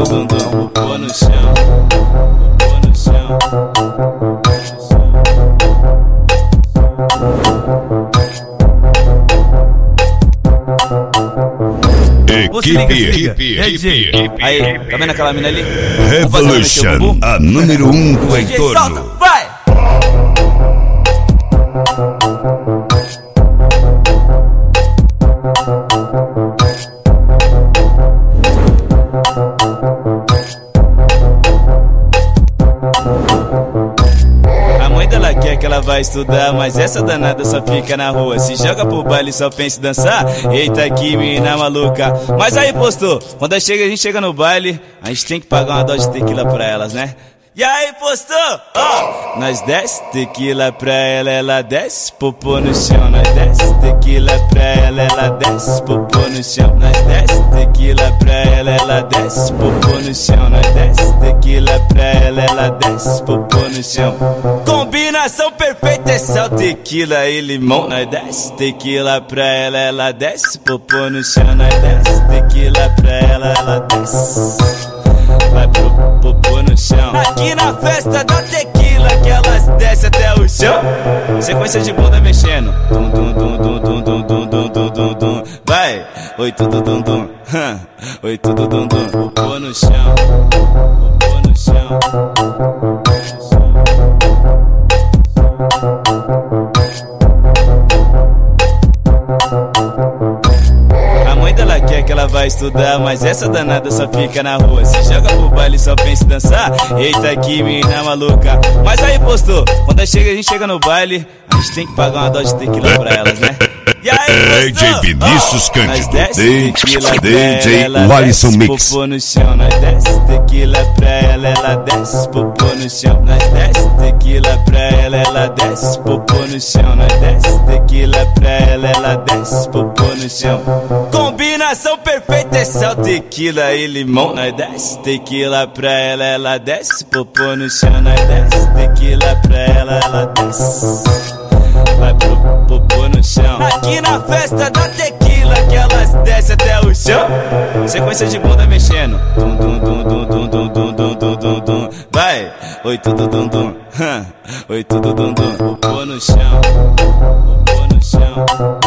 dum dum, popô no chão, popô no chão. Equipe. Aí, tá vendo aquela mina ali? Revolution, a número 1 do entorno. Vai! A mãe dela quer que ela vai estudar, mas essa danada só fica na rua. Se joga pro baile só pensa em dançar. Eita que mina maluca. Mas aí postou, quando a gente chega no baile, a gente tem que pagar uma dose de tequila pra elas, né? E aí postou, ó, nós desce tequila pra ela desce, popô no chão. Nós desce tequila pra ela desce, popô no chão. Nós desce tequila pra ela desce, popô no chão. Nós desce tequila pra ela desce, popô no chão. Combinação perfeita é sal, tequila e limão. Nós desce tequila pra ela desce, popô no chão. Nós desce tequila pra ela desce, vai pro popô no chão. Aqui na festa da tequila que elas descem até o chão. Sequência de bunda mexendo. Dum dum dum dum dum dum dum dum dum dum dum. Vai, oi tudo dum dum. Oi tudo dum dum. Popô no chão. Popô no chão. A mãe dela quer que ela vai estudar, mas essa danada só fica na rua. Se joga pro baile só pensa em dançar. Eita que mina maluca. Mas aí postou, quando a gente chega no baile, a gente tem que pagar uma dose de tequila pra elas, né? E aí DJ postou, Vinícius Cândido, DJ Alisson Mix. Popô no chão, nós desce tequila pra ela desce, popô no chão. Nós desce tequila pra ela desce, popô no chão. Nós desce tequila pra ela desce, popô no chão. Combinação perfeita é sal, tequila e limão. Nós desce tequila pra ela desce, popô no chão. Nós desce tequila pra ela desce, vai pro popô no chão. Aqui na festa da tequila que elas descem até o chão. Sequência de bunda mexendo. Dum dum dum dum dum dum dum dum dum dum dum. Vai, oi tudo dum dum. Oi tudo dum dum. Popô no chão. Popô no chão.